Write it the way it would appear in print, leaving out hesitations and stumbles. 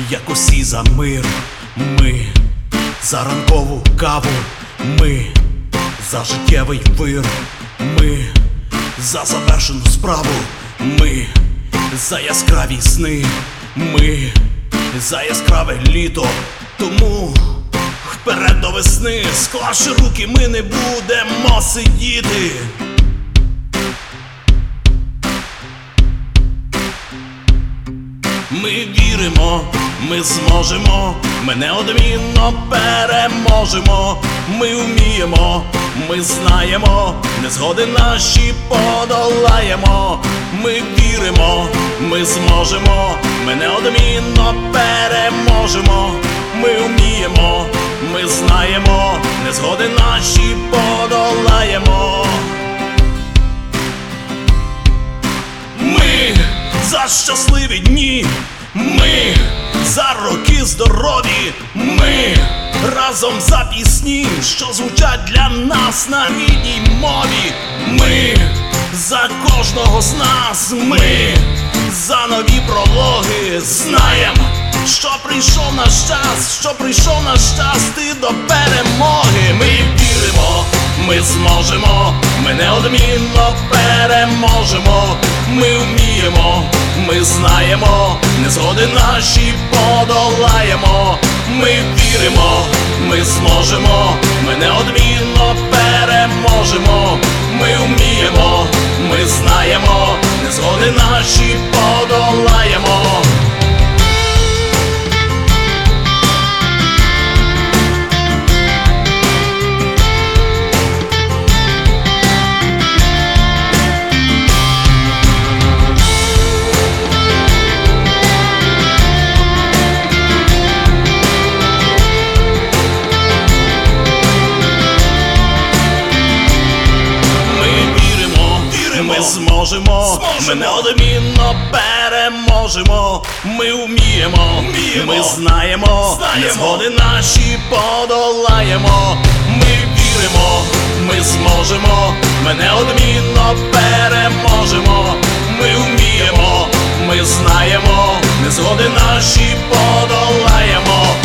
як усі за мир. Ми за ранкову каву, ми за життєвий вир, ми за завершену справу, ми за яскраві сни, ми за яскраве літо. Тому вперед до весни, склавши руки, ми не будемо сидіти. Ми віримо, ми зможемо, ми неодмінно переможемо. Ми вміємо, ми знаємо, незгоди наші подолаємо. Ми віримо, ми зможемо, ми неодмінно переможемо. Ми вміємо, ми знаємо, незгоди наші подолаємо. Ми за щасливі дні, ми за роки здорові, ми разом за пісні, що звучать для нас на рідній мові. Ми за кожного з нас, ми за нові прологи. Знаєм, що прийшов наш час, що прийшов наш час йти до перемоги. Ми віримо, ми зможемо, ми неодмінно переможемо. Ми вміємо, ми знаємо, незгоди наші подолаємо. Ми віримо, ми зможемо, ми неодмінно переможемо. Ми вміємо, ми знаємо, незгоди наші подолаємо. Ми зможемо, ми неодмінно переможемо. Ми вміємо, ми знаємо, незгоди наші подолаємо. Ми віримо, ми зможемо, ми неодмінно переможемо. Ми вміємо, ми знаємо, незгоди наші подолаємо.